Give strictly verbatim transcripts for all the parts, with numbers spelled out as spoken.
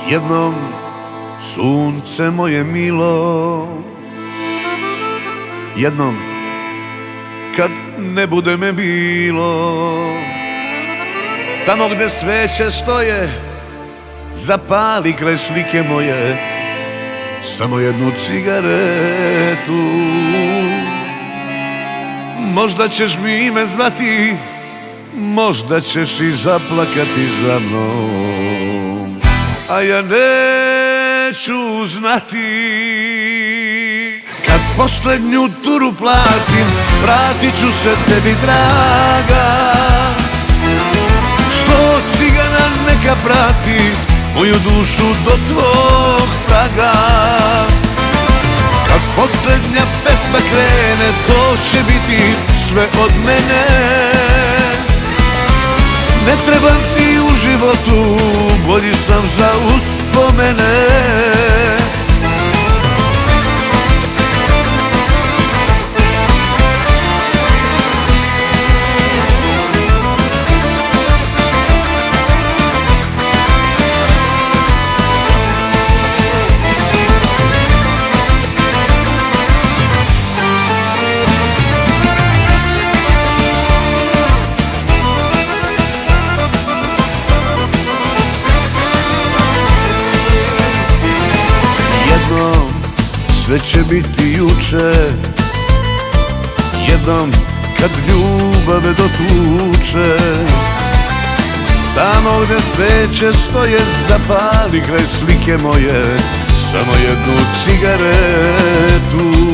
Jednom, sunce moje milo, jednom, kad ne bude me bilo, tamo gde sveće stoje, zapali kraj slike moje samo jednu cigaretu. Možda ćeš mi ime zvati, možda ćeš i zaplakati za mnom, a ja neću znati. Kad poslednju turu platim, vratit ću se tebi, draga. Sto cigana neka prati moju dušu do tvog praga. Kad poslednja pesma krene, to će biti sve od mene. Ne trebam ti u životu, bolji sam za uspomene. Sve će biti juče, jednom kad ljubave dotuče. Tamo gde sveće stoje, zapali kraj slike moje samo jednu cigaretu.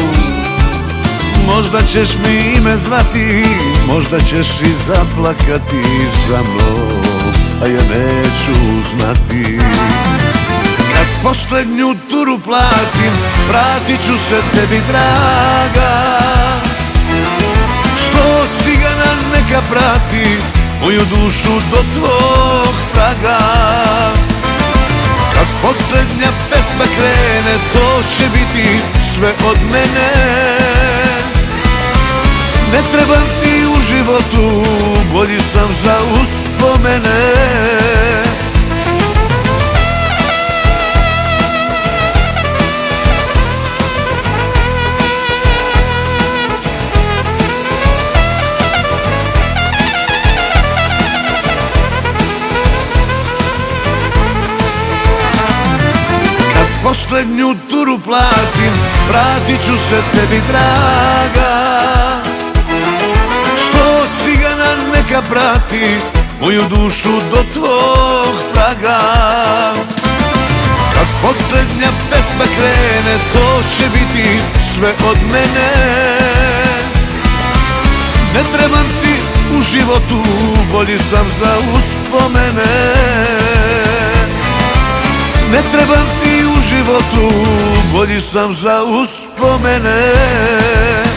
Možda ćeš mi ime zvati, možda ćeš i zaplakati za mnom, a ja neću znati. Kad poslednju turu platim, vratit ću se tebi, draga. Sto cigana neka prati moju dušu do tvog praga. Kad poslednja pesma krene, to će biti sve od mene. Ne trebam ti u životu, bolji sam za uspomene. Poslednju turu platim, vratit ću se tebi, draga. Sto cigana neka prati moju dušu do tvog praga. Kad poslednja pesma krene, to će biti sve od mene. Ne trebam ti u životu, bolji sam za uspomene. Ne trebam ti u životu, bolji sam za uspomene.